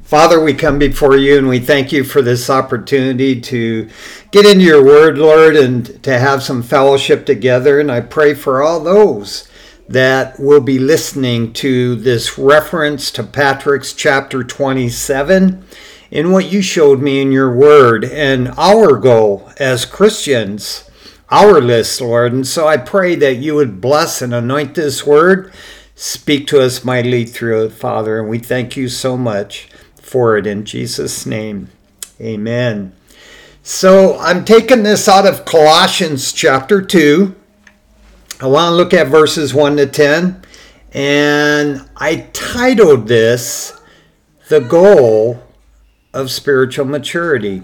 Father, we come before you and we thank you for this opportunity to get into your word, Lord, and to have some fellowship together. And I pray for all those that will be listening to this reference to Patrick's chapter 27 in what you showed me in your word and our goal as Christians, our list, Lord. And so I pray that you would bless and anoint this word. Speak to us mightily through it, Father. And we thank you so much for it in Jesus' name. Amen. So I'm taking this out of Colossians chapter 2. I want to look at verses 1 to 10. And I titled this, The Goal of Spiritual Maturity.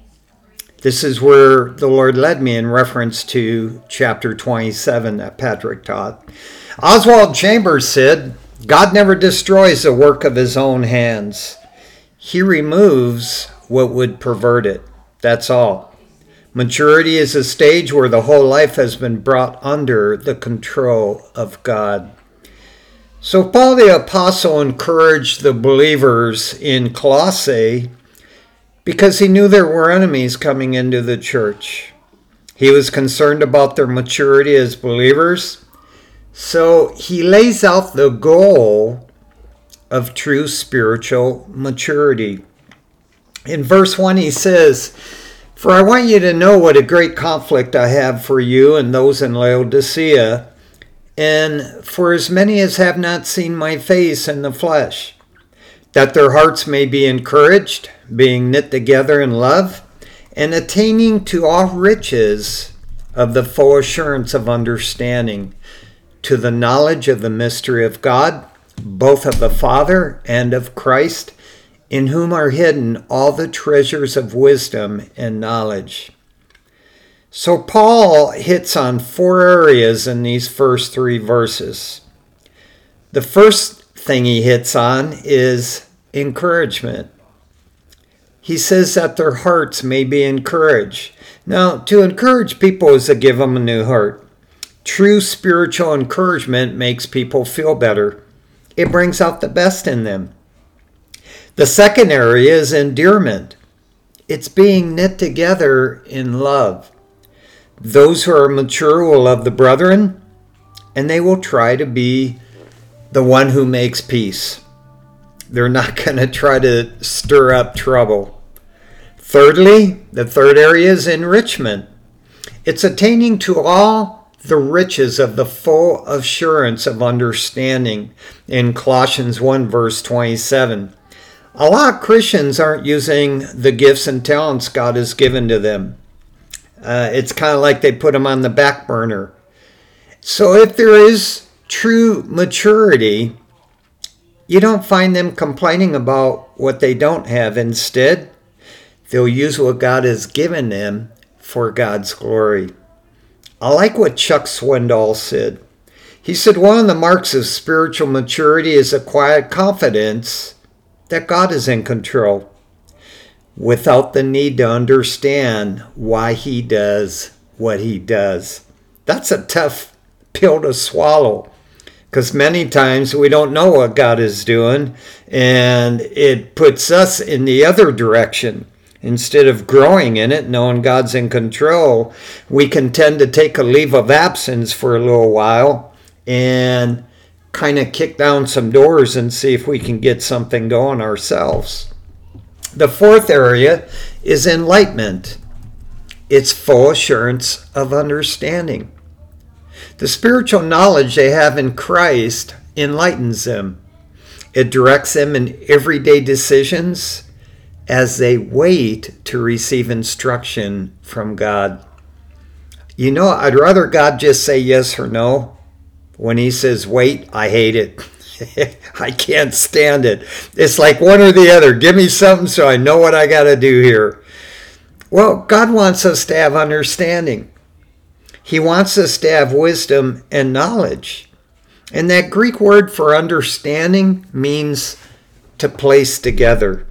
This is where the Lord led me in reference to chapter 27 that Patrick taught. Oswald Chambers said, God never destroys the work of his own hands. He removes what would pervert it. That's all. Maturity is a stage where the whole life has been brought under the control of God. So Paul the Apostle encouraged the believers in Colossae because he knew there were enemies coming into the church. He was concerned about their maturity as believers. So he lays out the goal of true spiritual maturity. In verse 1 he says, For I want you to know what a great conflict I have for you and those in Laodicea, and for as many as have not seen my face in the flesh, that their hearts may be encouraged, being knit together in love, and attaining to all riches of the full assurance of understanding, to the knowledge of the mystery of God, both of the Father and of Christ, in whom are hidden all the treasures of wisdom and knowledge. So Paul hits on 4 areas in these first 3 verses. The first thing he hits on is encouragement. He says that their hearts may be encouraged. Now, to encourage people is to give them a new heart. True spiritual encouragement makes people feel better. It brings out the best in them. The second area is endearment. It's being knit together in love. Those who are mature will love the brethren, and they will try to be the one who makes peace. They're not going to try to stir up trouble. Thirdly, the third area is enrichment. It's attaining to all the riches of the full assurance of understanding in Colossians 1 verse 27. A lot of Christians aren't using the gifts and talents God has given to them. It's kind of like they put them on the back burner. So if there is true maturity, you don't find them complaining about what they don't have. Instead, they'll use what God has given them for God's glory. I like what Chuck Swindoll said. He said one of the marks of spiritual maturity is a quiet confidence that God is in control, without the need to understand why he does what he does. That's a tough pill to swallow, because many times we don't know what God is doing, and it puts us in the other direction. Instead of growing in it, knowing God's in control, we can tend to take a leave of absence for a little while and kind of kick down some doors and see if we can get something going ourselves. The fourth area is enlightenment. It's full assurance of understanding. The spiritual knowledge they have in Christ enlightens them. It directs them in everyday decisions as they wait to receive instruction from God. You know, I'd rather God just say yes or no. When he says wait, I hate it. I can't stand it. It's like one or the other. Give me something so I know what I got to do here. Well, God wants us to have understanding. He wants us to have wisdom and knowledge. And that Greek word for understanding means to place together.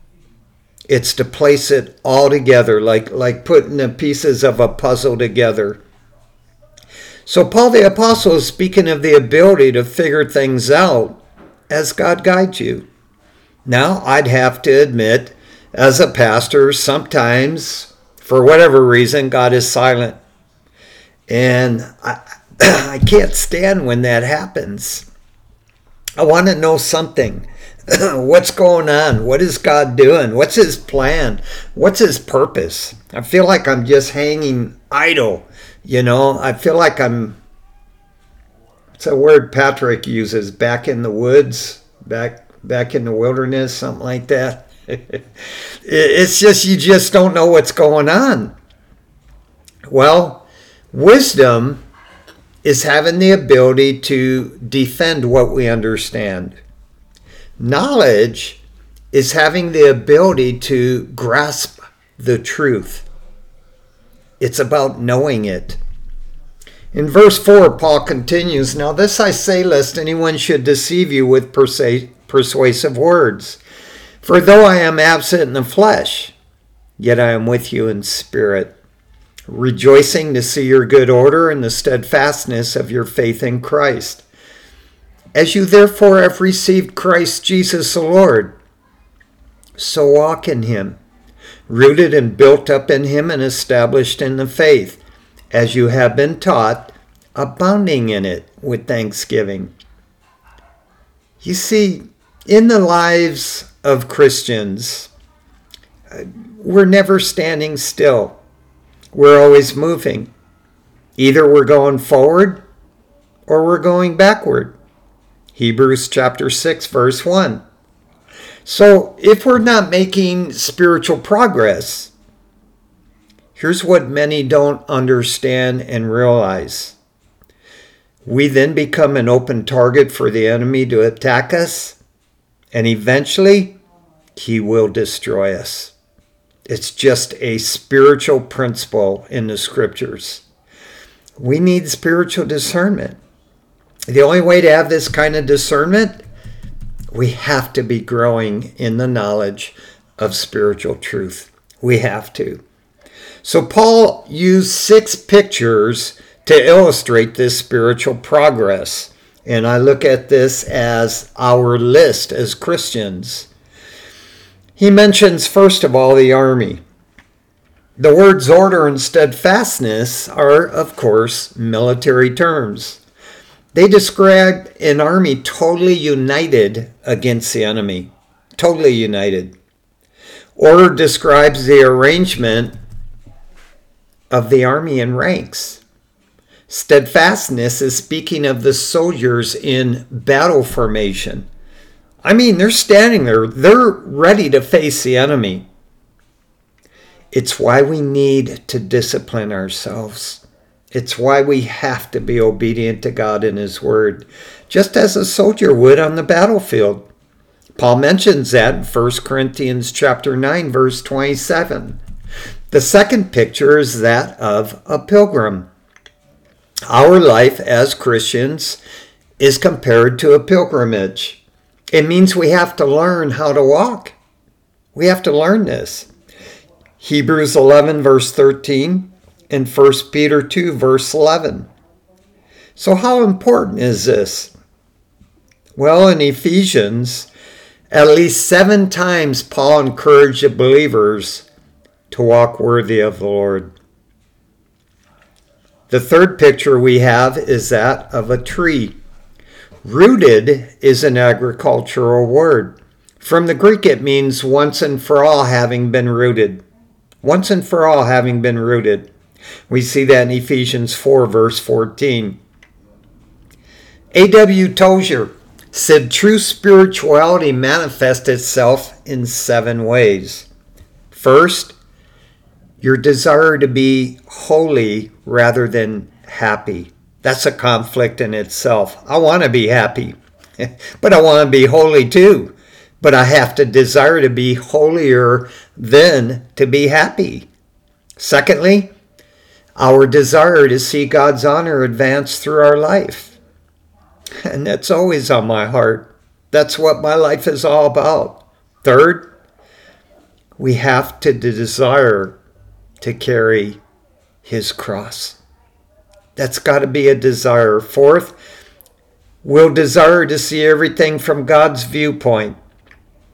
It's to place it all together, like putting the pieces of a puzzle together. So Paul the Apostle is speaking of the ability to figure things out as God guides you. Now, I'd have to admit, as a pastor, sometimes, for whatever reason, God is silent. And I can't stand when that happens. I want to know something. What's going on? What is God doing? What's his plan? What's his purpose? I feel like I'm just hanging idle. I feel like it's a word Patrick uses, back in the woods, back in the wilderness, something like that. It's just, you just don't know what's going on. Well, wisdom is having the ability to defend what we understand. Knowledge is having the ability to grasp the truth. It's about knowing it. In verse 4, Paul continues, "Now this I say, lest anyone should deceive you with persuasive words. For though I am absent in the flesh, yet I am with you in spirit, rejoicing to see your good order and the steadfastness of your faith in Christ. As you therefore have received Christ Jesus the Lord, so walk in him, rooted and built up in him and established in the faith, as you have been taught, abounding in it with thanksgiving." You see, in the lives of Christians, we're never standing still. We're always moving. Either we're going forward or we're going backward. Hebrews chapter 6, verse 1. So if we're not making spiritual progress, here's what many don't understand and realize. We then become an open target for the enemy to attack us, and eventually he will destroy us. It's just a spiritual principle in the scriptures. We need spiritual discernment. The only way to have this kind of discernment, we have to be growing in the knowledge of spiritual truth. We have to. So Paul used 6 pictures to illustrate this spiritual progress. And I look at this as our list as Christians. He mentions, first of all, the army. The words order and steadfastness are, of course, military terms. They describe an army totally united against the enemy. Totally united. Order describes the arrangement of the army in ranks. Steadfastness is speaking of the soldiers in battle formation. I mean, they're standing there. They're ready to face the enemy. It's why we need to discipline ourselves. It's why we have to be obedient to God and his word, just as a soldier would on the battlefield. Paul mentions that in 1 Corinthians chapter 9, verse 27. The second picture is that of a pilgrim. Our life as Christians is compared to a pilgrimage. It means we have to learn how to walk. We have to learn this. Hebrews 11, verse 13, and 1 Peter 2, verse 11. So how important is this? Well, in Ephesians, at least 7 times Paul encouraged the believers to walk worthy of the Lord. The third picture we have is that of a tree. Rooted is an agricultural word. From the Greek, it means once and for all having been rooted. Once and for all having been rooted. We see that in Ephesians 4, verse 14. A.W. Tozier said true spirituality manifests itself in 7 ways. First, your desire to be holy rather than happy. That's a conflict in itself. I want to be happy, but I want to be holy too. But I have to desire to be holier than to be happy. Secondly, our desire to see God's honor advance through our life. And that's always on my heart. That's what my life is all about. Third, we have to desire to carry his cross. That's got to be a desire. Fourth, we'll desire to see everything from God's viewpoint.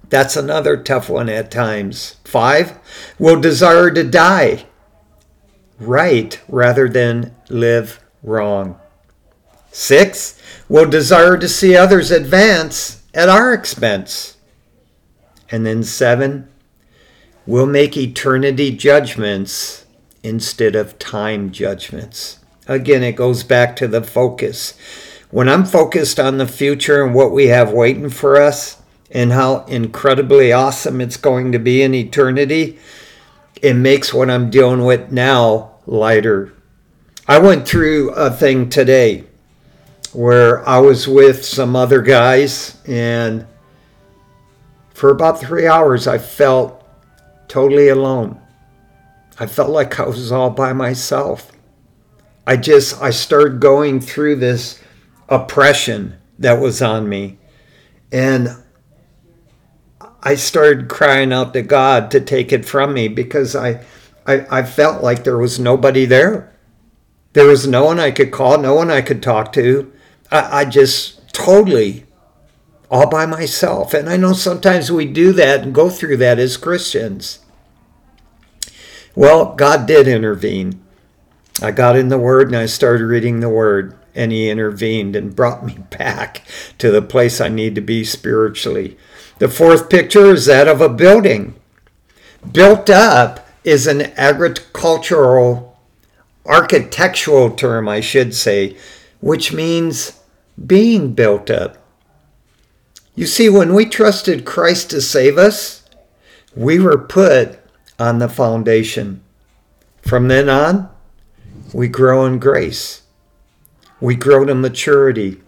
That's another tough one at times. 5, will desire to die right rather than live wrong. 6, will desire to see others advance at our expense. And then 7, will make eternity judgments instead of time judgments. Again, it goes back to the focus. When I'm focused on the future and what we have waiting for us and how incredibly awesome it's going to be in eternity, it makes what I'm dealing with now lighter. I went through a thing today where I was with some other guys, and for about 3 hours I felt totally alone. I felt like I was all by myself. I started going through this oppression that was on me, and I started crying out to God to take it from me, because I felt like there was nobody there. There was no one I could call, no one I could talk to. I just totally all by myself. And I know sometimes we do that and go through that as Christians. Well, God did intervene. I got in the Word and I started reading the Word, and He intervened and brought me back to the place I need to be spiritually. The 4th picture is that of a building. Built up is an architectural term, I should say, which means being built up. You see, when we trusted Christ to save us, we were put on the foundation. From then on, we grow in grace. We grow to maturity.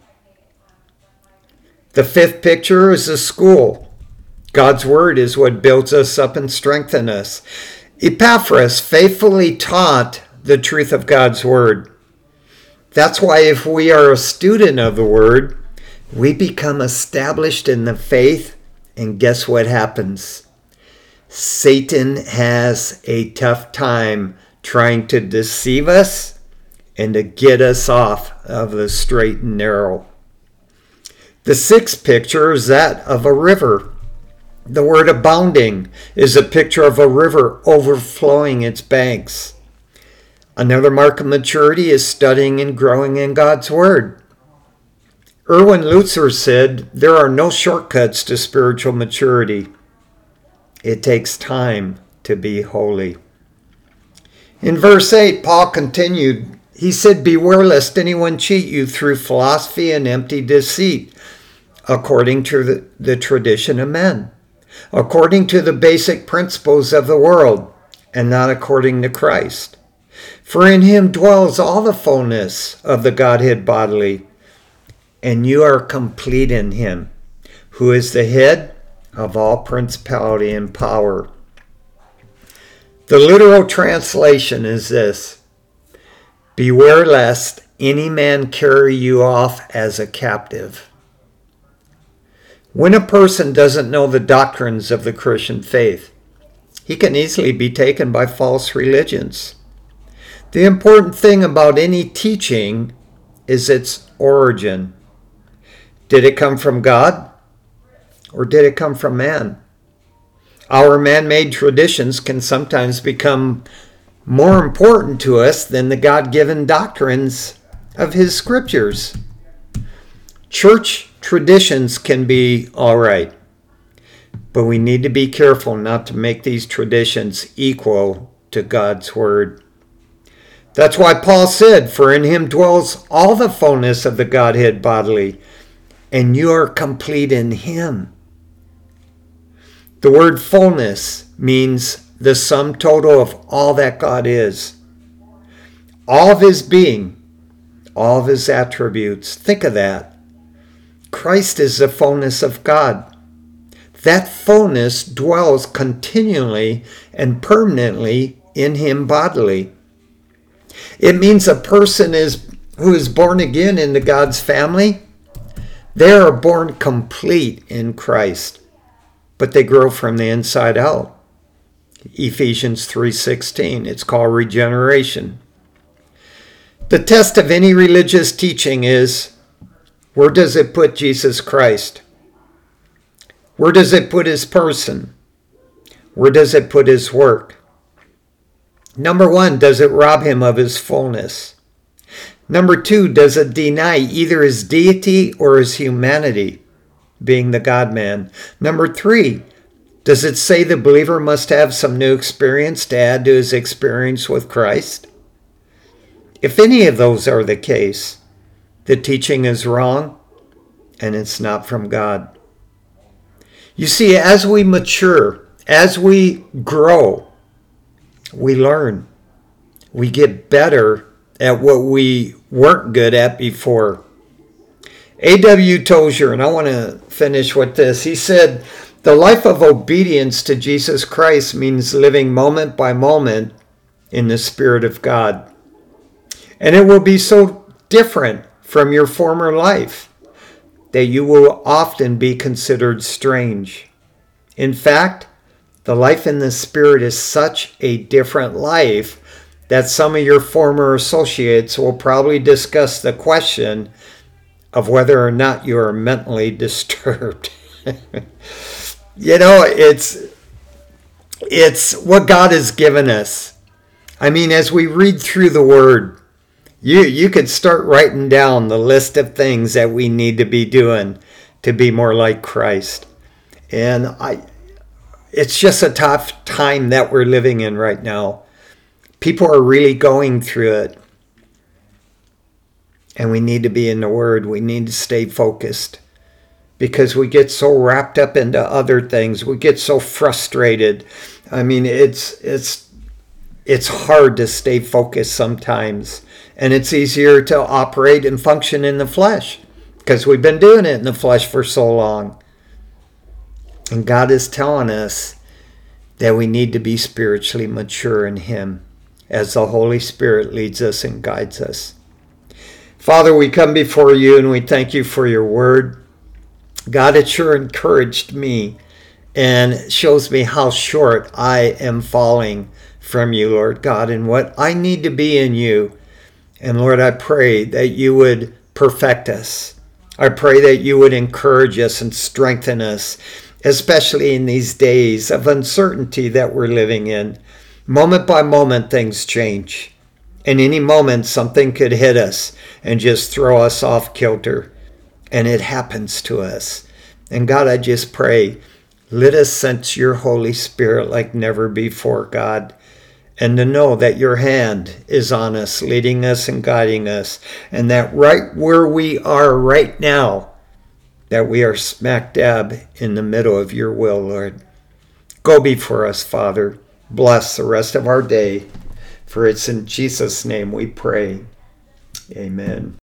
The 5th picture is a school. God's Word is what builds us up and strengthens us. Epaphras faithfully taught the truth of God's Word. That's why if we are a student of the Word, we become established in the faith, and guess what happens? Satan has a tough time trying to deceive us and to get us off of the straight and narrow. The 6th picture is that of a river. The word abounding is a picture of a river overflowing its banks. Another mark of maturity is studying and growing in God's Word. Erwin Lutzer said, there are no shortcuts to spiritual maturity. It takes time to be holy. In verse 8, Paul continued. He said, beware lest anyone cheat you through philosophy and empty deceit, according to the tradition of men, according to the basic principles of the world, and not according to Christ. For in Him dwells all the fullness of the Godhead bodily, and you are complete in Him, who is the head of all principality and power. The literal translation is this: beware lest any man carry you off as a captive. When a person doesn't know the doctrines of the Christian faith, he can easily be taken by false religions. The important thing about any teaching is its origin. Did it come from God, or did it come from man? Our man-made traditions can sometimes become more important to us than the God-given doctrines of His scriptures. Church traditions can be all right, but we need to be careful not to make these traditions equal to God's Word. That's why Paul said, for in Him dwells all the fullness of the Godhead bodily, and you are complete in Him. The word fullness means the sum total of all that God is. All of His being, all of His attributes. Think of that. Christ is the fullness of God. That fullness dwells continually and permanently in Him bodily. It means a person who is born again into God's family, they are born complete in Christ, but they grow from the inside out. Ephesians 3:16, it's called regeneration. The test of any religious teaching is, where does it put Jesus Christ? Where does it put his person? Where does it put his work? Number one, does it rob him of his fullness? Number two, does it deny either his deity or his humanity, being the God-man? Number three, does it say the believer must have some new experience to add to his experience with Christ? If any of those are the case, the teaching is wrong and it's not from God. You see, as we mature, as we grow, we learn. We get better at what we weren't good at before. A.W. Tozer, and I want to finish with this, he said, the life of obedience to Jesus Christ means living moment by moment in the Spirit of God. And it will be so different from your former life that you will often be considered strange. In fact, the life in the Spirit is such a different life that some of your former associates will probably discuss the question of whether or not you are mentally disturbed. You know, it's what God has given us. I mean, as we read through the Word, you could start writing down the list of things that we need to be doing to be more like Christ. And it's just a tough time that we're living in right now. People are really going through it. And we need to be in the Word. We need to stay focused. Because we get so wrapped up into other things. We get so frustrated. I mean, it's hard to stay focused sometimes. And it's easier to operate and function in the flesh. Because we've been doing it in the flesh for so long. And God is telling us that we need to be spiritually mature in Him as the Holy Spirit leads us and guides us. Father, we come before you and we thank you for your word. God, it sure encouraged me and shows me how short I am falling from you, Lord God, and what I need to be in you. And Lord, I pray that you would perfect us. I pray that you would encourage us and strengthen us, especially in these days of uncertainty that we're living in. Moment by moment, things change. And any moment, something could hit us and just throw us off kilter. And it happens to us. And God, I just pray, let us sense your Holy Spirit like never before, God. And to know that your hand is on us, leading us and guiding us. And that right where we are right now, that we are smack dab in the middle of your will, Lord. Go before us, Father. Bless the rest of our day. For it's in Jesus' name we pray. Amen.